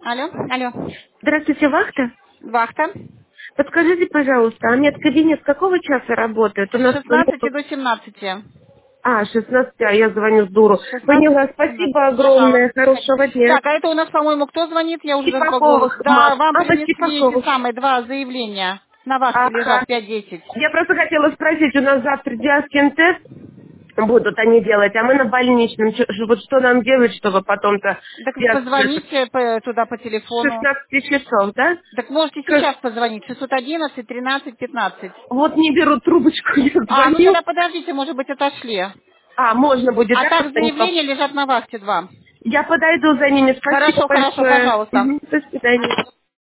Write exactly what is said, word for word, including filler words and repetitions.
Алло, алло. Здравствуйте, вахта. Вахта. Подскажите, пожалуйста, а медкабинет с какого часа работает? У С нас... шестнадцати до семнадцати. А, шестнадцать, а я звоню с дуру. С шестнадцати Поняла, до семнадцати. спасибо огромное, Пожалуйста, приходите. хорошего дня. Так, а это у нас, по-моему, кто звонит? Я уже забыла. Степаковых, Да, Макс. вам А, вы принесли эти Степаковых. самые два заявления. На вахте Ага. лежат пять-десять. Я просто хотела спросить, у нас завтра диаскин тест будут они делать, а мы на больничном. Чё- Вот что нам делать, чтобы потом-то Так диас- позвоните по- туда по с телефону. шестнадцати часов, да? Так можете Как- сейчас позвонить. шестьсот одиннадцать тринадцать пятнадцать. Вот не берут трубочку, я А, ну звоню. тогда подождите, может быть, отошли. А, можно будет, А да, так Станислав? заявления лежат на вахте два. Я подойду за ними. Спасибо Хорошо, хорошо, большое. пожалуйста. Мгм. До свидания.